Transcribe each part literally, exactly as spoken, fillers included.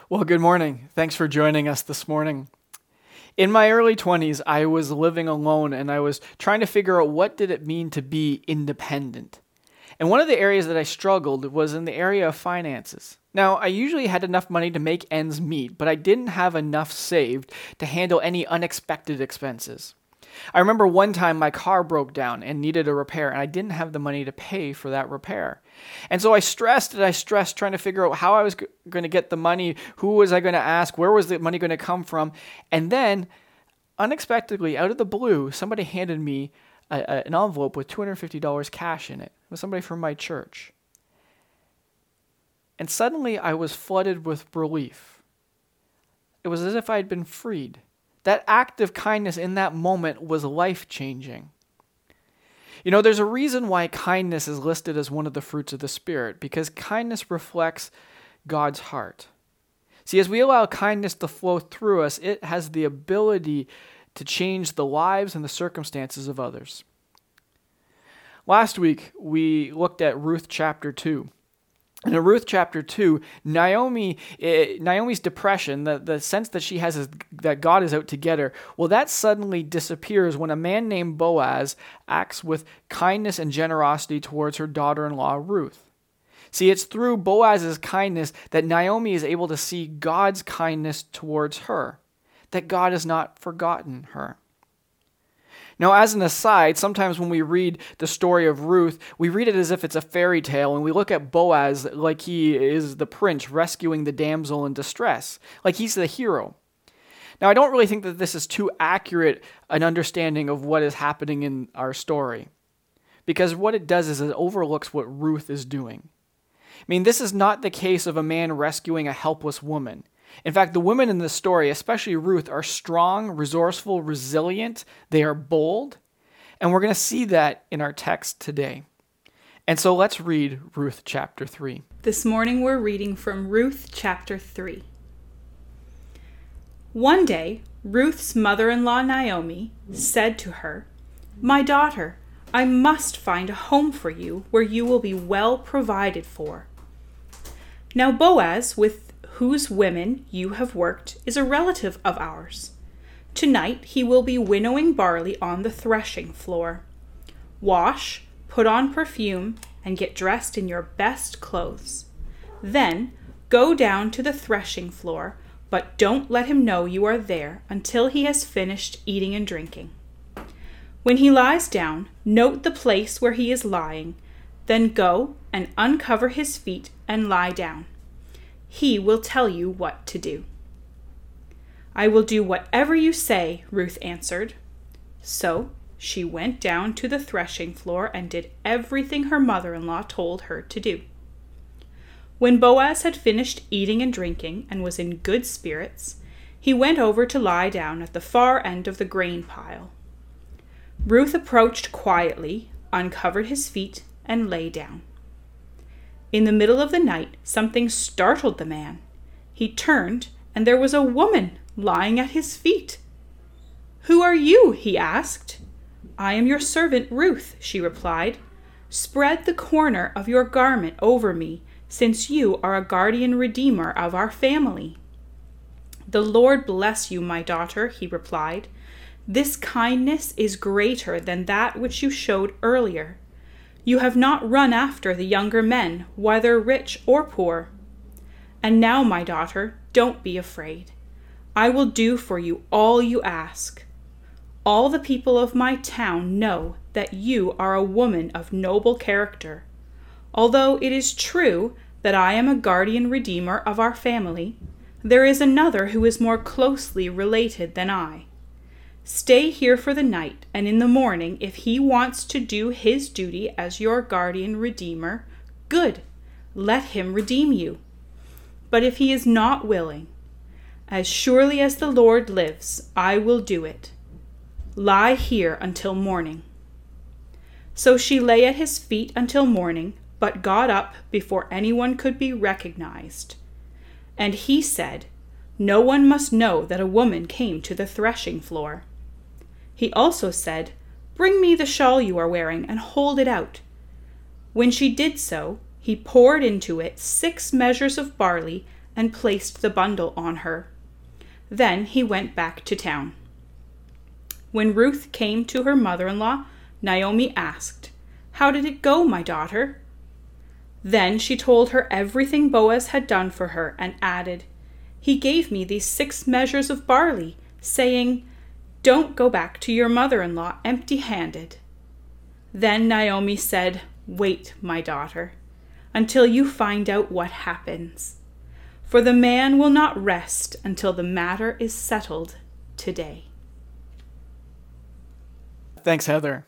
Well, good morning. Thanks for joining us this morning. In my early twenties, I was living alone and I was trying to figure out what did it mean to be independent. And one of the areas that I struggled was in the area of finances. Now, I usually had enough money to make ends meet, but I didn't have enough saved to handle any unexpected expenses. I remember one time my car broke down and needed a repair, and I didn't have the money to pay for that repair. And so I stressed and I stressed trying to figure out how I was g- going to get the money, who was I going to ask, where was the money going to come from. And then, unexpectedly, out of the blue, somebody handed me a, a, an envelope with two hundred fifty dollars cash in it. It was somebody from my church. And suddenly I was flooded with relief. It was as if I had been freed. That act of kindness in that moment was life-changing. You know, there's a reason why kindness is listed as one of the fruits of the Spirit, because kindness reflects God's heart. See, as we allow kindness to flow through us, it has the ability to change the lives and the circumstances of others. Last week, we looked at Ruth chapter two. And in Ruth chapter two, Naomi, eh, Naomi's depression, the, the sense that she has is that God is out to get her, well, that suddenly disappears when a man named Boaz acts with kindness and generosity towards her daughter-in-law, Ruth. See, it's through Boaz's kindness that Naomi is able to see God's kindness towards her, that God has not forgotten her. Now, as an aside, sometimes when we read the story of Ruth, we read it as if it's a fairy tale, and we look at Boaz like he is the prince rescuing the damsel in distress, like he's the hero. Now, I don't really think that this is too accurate an understanding of what is happening in our story, because what it does is it overlooks what Ruth is doing. I mean, this is not the case of a man rescuing a helpless woman. In fact, the women in this story, especially Ruth, are strong, resourceful, resilient. They are bold. And we're going to see that in our text today. And so let's read Ruth chapter three. This morning we're reading from Ruth chapter three. One day, Ruth's mother-in-law Naomi said to her, "My daughter, I must find a home for you where you will be well provided for." Now Boaz, with whose women you have worked, is a relative of ours. Tonight he will be winnowing barley on the threshing floor. Wash, put on perfume, and get dressed in your best clothes. Then go down to the threshing floor, but don't let him know you are there until he has finished eating and drinking. When he lies down, note the place where he is lying, then go and uncover his feet and lie down. He will tell you what to do. "I will do whatever you say," Ruth answered. So she went down to the threshing floor and did everything her mother-in-law told her to do. When Boaz had finished eating and drinking and was in good spirits, he went over to lie down at the far end of the grain pile. Ruth approached quietly, uncovered his feet, and lay down. In the middle of the night, something startled the man. He turned, and there was a woman lying at his feet. "Who are you?" he asked. "I am your servant Ruth," she replied. "Spread the corner of your garment over me, since you are a guardian redeemer of our family." "The Lord bless you, my daughter," he replied. "This kindness is greater than that which you showed earlier. You have not run after the younger men, whether rich or poor. And now, my daughter, don't be afraid. I will do for you all you ask. All the people of my town know that you are a woman of noble character. Although it is true that I am a guardian redeemer of our family, there is another who is more closely related than I. Stay here for the night, and in the morning, if he wants to do his duty as your guardian redeemer, good, let him redeem you. But if he is not willing, as surely as the Lord lives, I will do it. Lie here until morning." So she lay at his feet until morning, but got up before anyone could be recognized. And he said, "No one must know that a woman came to the threshing floor." He also said, "Bring me the shawl you are wearing and hold it out." When she did so, he poured into it six measures of barley and placed the bundle on her. Then he went back to town. When Ruth came to her mother-in-law, Naomi asked, "How did it go, my daughter?" Then she told her everything Boaz had done for her and added, "He gave me these six measures of barley, saying, 'Don't go back to your mother-in-law empty-handed.'" Then Naomi said, "Wait, my daughter, until you find out what happens. For the man will not rest until the matter is settled today." Thanks, Heather.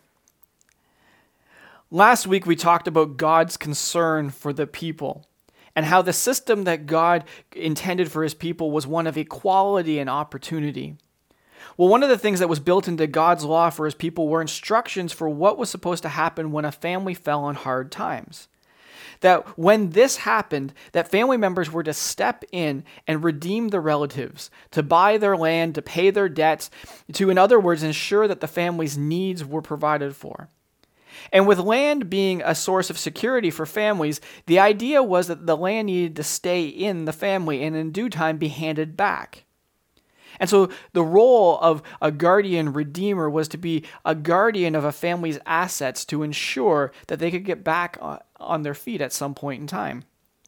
Last week, we talked about God's concern for the people and how the system that God intended for his people was one of equality and opportunity. Well, one of the things that was built into God's law for his people were instructions for what was supposed to happen when a family fell on hard times. That when this happened, that family members were to step in and redeem the relatives, to buy their land, to pay their debts, to, in other words, ensure that the family's needs were provided for. And with land being a source of security for families, the idea was that the land needed to stay in the family and in due time be handed back. And so the role of a guardian redeemer was to be a guardian of a family's assets to ensure that they could get back on their feet at some point in time.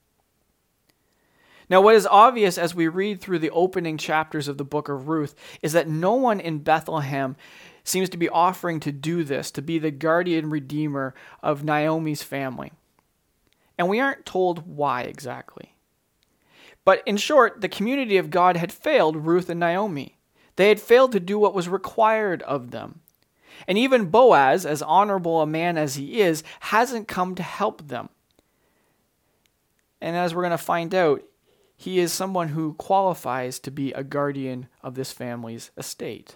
Now, what is obvious as we read through the opening chapters of the book of Ruth is that no one in Bethlehem seems to be offering to do this, to be the guardian redeemer of Naomi's family. And we aren't told why exactly. But in short, the community of God had failed Ruth and Naomi. They had failed to do what was required of them. And even Boaz, as honorable a man as he is, hasn't come to help them. And as we're going to find out, he is someone who qualifies to be a guardian of this family's estate.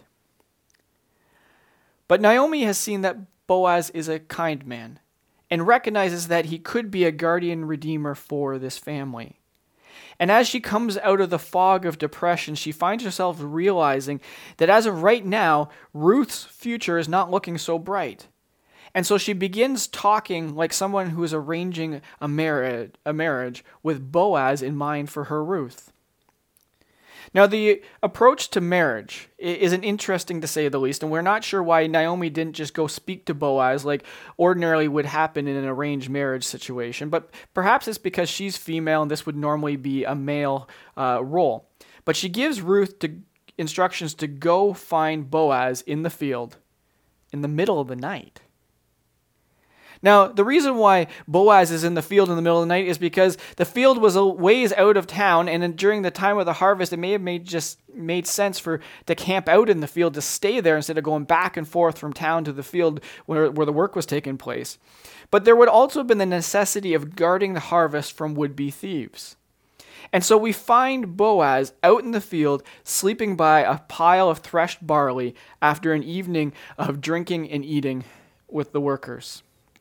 But Naomi has seen that Boaz is a kind man and recognizes that he could be a guardian redeemer for this family. And as she comes out of the fog of depression, she finds herself realizing that as of right now, Ruth's future is not looking so bright. And so she begins talking like someone who is arranging a marriage, a marriage with Boaz in mind for her Ruth. Now, the approach to marriage is an interesting to say the least, and we're not sure why Naomi didn't just go speak to Boaz like ordinarily would happen in an arranged marriage situation, but perhaps it's because she's female and this would normally be a male uh, role. But she gives Ruth to, instructions to go find Boaz in the field in the middle of the night. Now, the reason why Boaz is in the field in the middle of the night is because the field was a ways out of town, and during the time of the harvest, it may have made just made sense for to camp out in the field, to stay there instead of going back and forth from town to the field where, where the work was taking place. But there would also have been the necessity of guarding the harvest from would-be thieves. And so we find Boaz out in the field, sleeping by a pile of threshed barley after an evening of drinking and eating with the workers.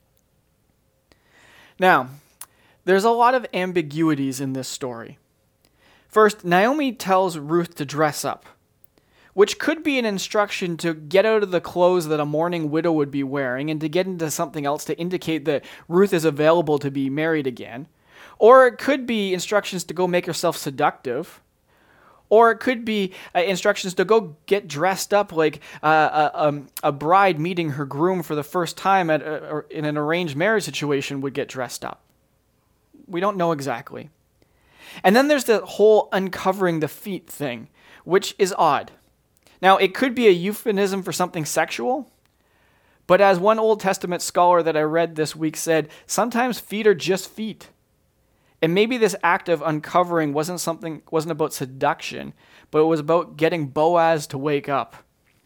Now, there's a lot of ambiguities in this story. First, Naomi tells Ruth to dress up, which could be an instruction to get out of the clothes that a mourning widow would be wearing and to get into something else to indicate that Ruth is available to be married again. Or it could be instructions to go make herself seductive. Or it could be uh, instructions to go get dressed up like uh, a, um, a bride meeting her groom for the first time at a, or in an arranged marriage situation would get dressed up. We don't know exactly. And then there's the whole uncovering the feet thing, which is odd. Now, it could be a euphemism for something sexual, but as one Old Testament scholar that I read this week said, sometimes feet are just feet. And maybe this act of uncovering wasn't something wasn't about seduction, but it was about getting Boaz to wake up.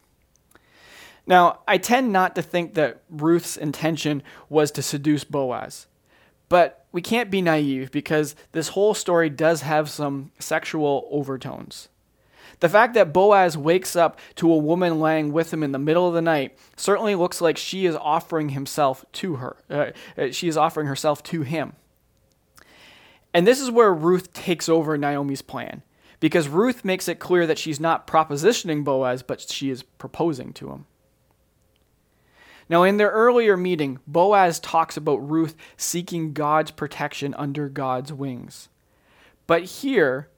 Now, I tend not to think that Ruth's intention was to seduce Boaz, but we can't be naive because this whole story does have some sexual overtones. The fact that Boaz wakes up to a woman laying with him in the middle of the night certainly looks like she is offering himself to her. Uh, she is offering herself to him. And this is where Ruth takes over Naomi's plan, because Ruth makes it clear that she's not propositioning Boaz, but she is proposing to him. Now, in their earlier meeting, Boaz talks about Ruth seeking God's protection under God's wings. But here,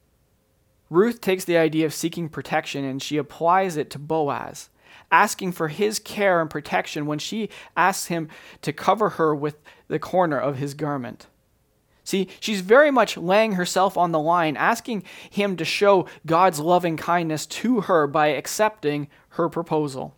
Ruth takes the idea of seeking protection and she applies it to Boaz, asking for his care and protection when she asks him to cover her with the corner of his garment. See, she's very much laying herself on the line, asking him to show God's loving kindness to her by accepting her proposal.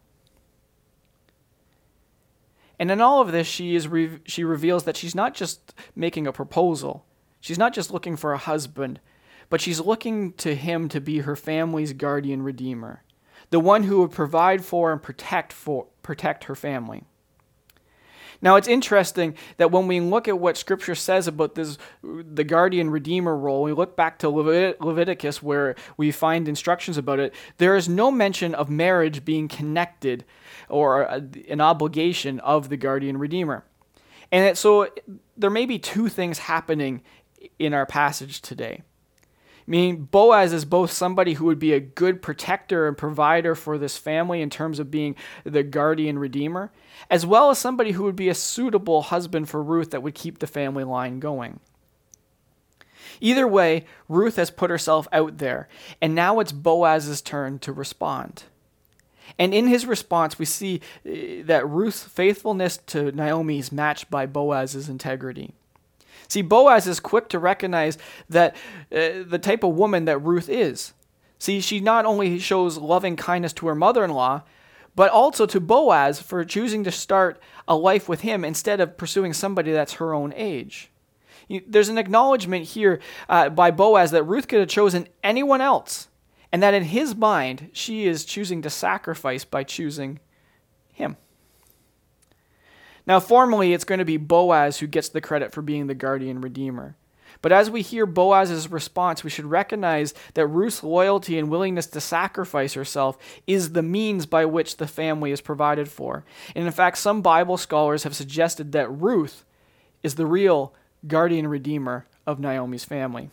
And in all of this, she is re- she reveals that she's not just making a proposal. She's not just looking for a husband, but she's looking to him to be her family's guardian redeemer, the one who would provide for and protect for protect her family. Now, it's interesting that when we look at what Scripture says about this, the guardian redeemer role, we look back to Levit- Leviticus where we find instructions about it, there is no mention of marriage being connected or a, an obligation of the guardian redeemer. And it, so there may be two things happening in our passage today. Meaning Boaz is both somebody who would be a good protector and provider for this family in terms of being the guardian redeemer, as well as somebody who would be a suitable husband for Ruth that would keep the family line going. Either way, Ruth has put herself out there, and now it's Boaz's turn to respond. And in his response, we see that Ruth's faithfulness to Naomi is matched by Boaz's integrity. See, Boaz is quick to recognize that uh, the type of woman that Ruth is. See, she not only shows loving kindness to her mother-in-law, but also to Boaz for choosing to start a life with him instead of pursuing somebody that's her own age. There's an acknowledgement here uh, by Boaz that Ruth could have chosen anyone else, and that in his mind, she is choosing to sacrifice by choosing him. Now, formally, it's going to be Boaz who gets the credit for being the guardian redeemer. But as we hear Boaz's response, we should recognize that Ruth's loyalty and willingness to sacrifice herself is the means by which the family is provided for. And in fact, some Bible scholars have suggested that Ruth is the real guardian redeemer of Naomi's family.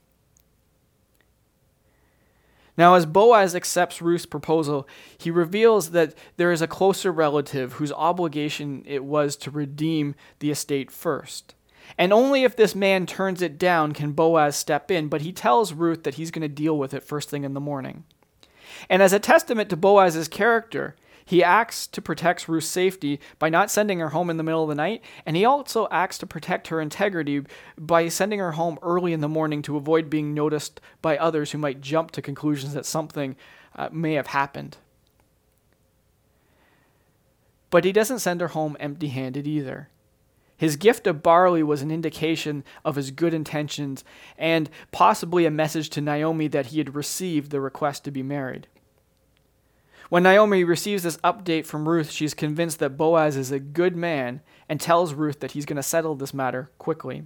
Now, as Boaz accepts Ruth's proposal, he reveals that there is a closer relative whose obligation it was to redeem the estate first. And only if this man turns it down can Boaz step in, but he tells Ruth that he's going to deal with it first thing in the morning. And as a testament to Boaz's character, he acts to protect Ruth's safety by not sending her home in the middle of the night, and he also acts to protect her integrity by sending her home early in the morning to avoid being noticed by others who might jump to conclusions that something uh, may have happened. But he doesn't send her home empty-handed either. His gift of barley was an indication of his good intentions and possibly a message to Naomi that he had received the request to be married. When Naomi receives this update from Ruth, she's convinced that Boaz is a good man and tells Ruth that he's going to settle this matter quickly.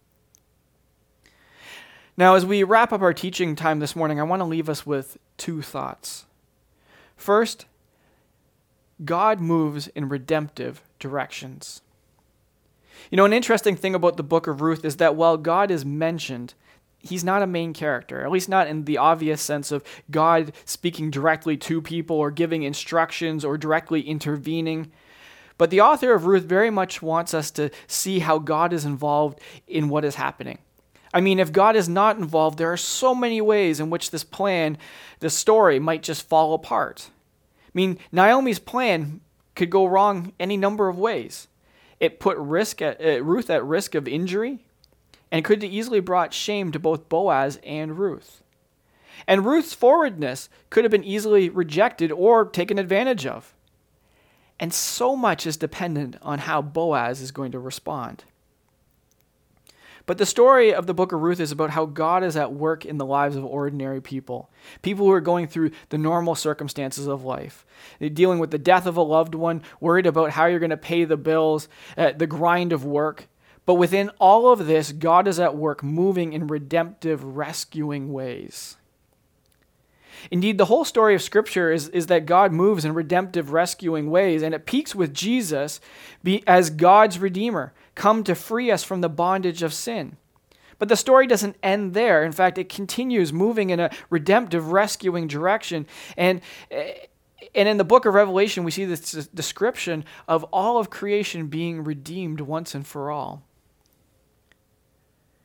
Now, as we wrap up our teaching time this morning, I want to leave us with two thoughts. First, God moves in redemptive directions. You know, an interesting thing about the book of Ruth is that while God is mentioned, he's not a main character, at least not in the obvious sense of God speaking directly to people or giving instructions or directly intervening. But the author of Ruth very much wants us to see how God is involved in what is happening. I mean, if God is not involved, there are so many ways in which this plan, this story, might just fall apart. I mean, Naomi's plan could go wrong any number of ways. It put risk at, uh, Ruth at risk of injury, and could have easily brought shame to both Boaz and Ruth. And Ruth's forwardness could have been easily rejected or taken advantage of. And so much is dependent on how Boaz is going to respond. But the story of the book of Ruth is about how God is at work in the lives of ordinary people. People who are going through the normal circumstances of life. They're dealing with the death of a loved one, worried about how you're going to pay the bills, uh, the grind of work. But within all of this, God is at work moving in redemptive, rescuing ways. Indeed, the whole story of Scripture is, is that God moves in redemptive, rescuing ways, and it peaks with Jesus be, as God's Redeemer, come to free us from the bondage of sin. But the story doesn't end there. In fact, it continues moving in a redemptive, rescuing direction. And, and in the book of Revelation, we see this description of all of creation being redeemed once and for all.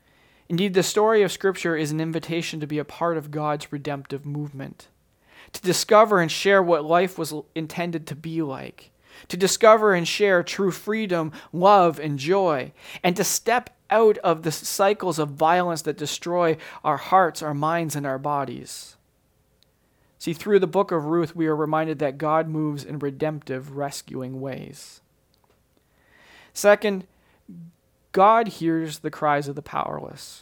Indeed, the story of Scripture is an invitation to be a part of God's redemptive movement, to discover and share what life was intended to be like, to discover and share true freedom, love, and joy, and to step out of the cycles of violence that destroy our hearts, our minds, and our bodies. See, through the book of Ruth, we are reminded that God moves in redemptive, rescuing ways. Second, God hears the cries of the powerless.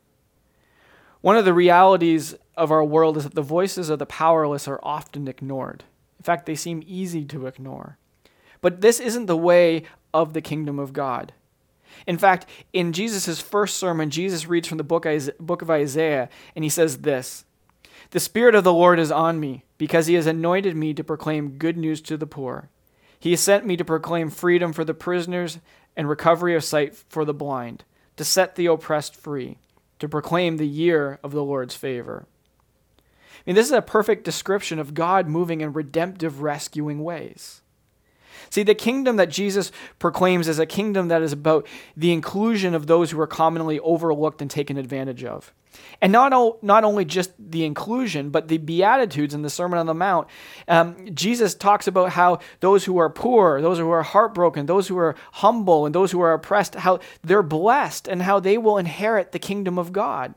One of the realities of our world is that the voices of the powerless are often ignored. In fact, they seem easy to ignore. But this isn't the way of the kingdom of God. In fact, in Jesus' first sermon, Jesus reads from the book of Isaiah, and he says this, "The Spirit of the Lord is on me, because he has anointed me to proclaim good news to the poor. He has sent me to proclaim freedom for the prisoners and recovery of sight for the blind, to set the oppressed free, to proclaim the year of the Lord's favor." I mean, this is a perfect description of God moving in redemptive, rescuing ways. See, the kingdom that Jesus proclaims is a kingdom that is about the inclusion of those who are commonly overlooked and taken advantage of. And not, o- not only just the inclusion, but the Beatitudes in the Sermon on the Mount. Um, Jesus talks about how those who are poor, those who are heartbroken, those who are humble, and those who are oppressed, how they're blessed and how they will inherit the kingdom of God.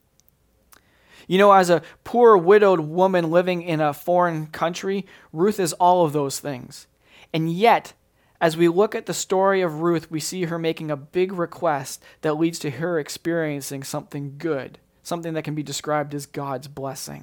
You know, as a poor widowed woman living in a foreign country, Ruth is all of those things. And yet, as we look at the story of Ruth, we see her making a big request that leads to her experiencing something good, something that can be described as God's blessing.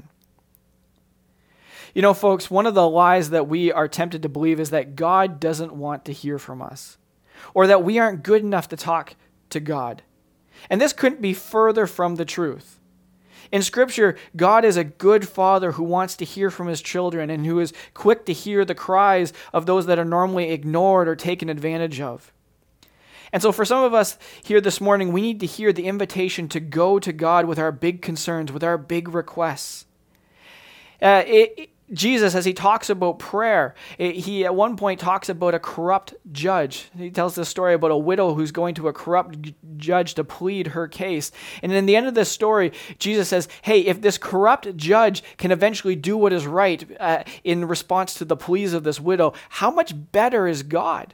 You know, folks, one of the lies that we are tempted to believe is that God doesn't want to hear from us, or that we aren't good enough to talk to God. And this couldn't be further from the truth. In Scripture, God is a good father who wants to hear from his children and who is quick to hear the cries of those that are normally ignored or taken advantage of. And so for some of us here this morning, we need to hear the invitation to go to God with our big concerns, with our big requests. Uh, it, it, Jesus, as he talks about prayer, it, he at one point talks about a corrupt judge. He tells this story about a widow who's going to a corrupt g- judge to plead her case. And in the end of this story, Jesus says, hey, if this corrupt judge can eventually do what is right uh, in response to the pleas of this widow, how much better is God?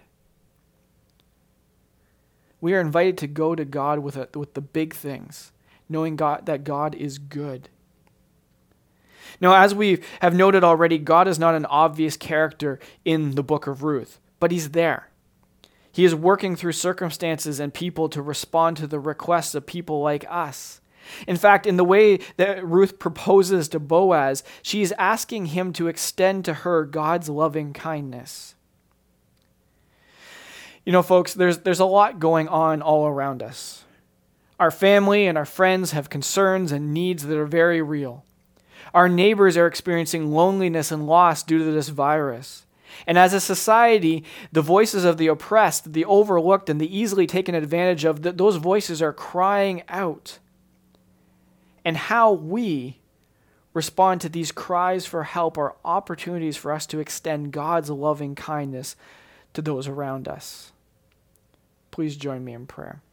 We are invited to go to God with, a, with the big things, knowing God, that God is good. Now, as we have noted already, God is not an obvious character in the book of Ruth, but he's there. He is working through circumstances and people to respond to the requests of people like us. In fact, in the way that Ruth proposes to Boaz, she is asking him to extend to her God's loving kindness. You know, folks, there's, there's a lot going on all around us. Our family and our friends have concerns and needs that are very real. Our neighbors are experiencing loneliness and loss due to this virus. And as a society, the voices of the oppressed, the overlooked, and the easily taken advantage of, th- those voices are crying out. And how we respond to these cries for help are opportunities for us to extend God's loving kindness to those around us. Please join me in prayer.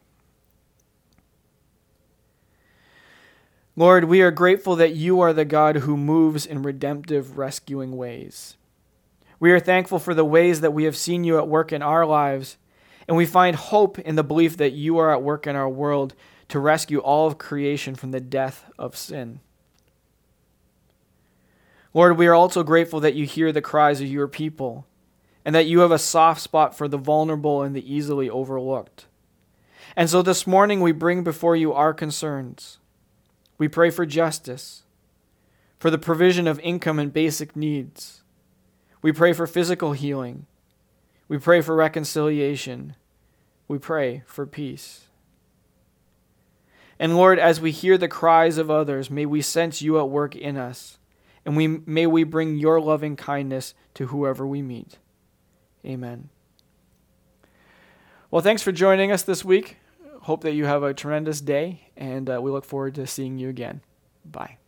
Lord, we are grateful that you are the God who moves in redemptive, rescuing ways. We are thankful for the ways that we have seen you at work in our lives, and we find hope in the belief that you are at work in our world to rescue all of creation from the death of sin. Lord, we are also grateful that you hear the cries of your people, and that you have a soft spot for the vulnerable and the easily overlooked. And so this morning we bring before you our concerns. We pray for justice, for the provision of income and basic needs. We pray for physical healing. We pray for reconciliation. We pray for peace. And Lord, as we hear the cries of others, may we sense you at work in us, and we may we bring your loving kindness to whoever we meet. Amen. Well, thanks for joining us this week. Hope that you have a tremendous day, and uh, we look forward to seeing you again. Bye.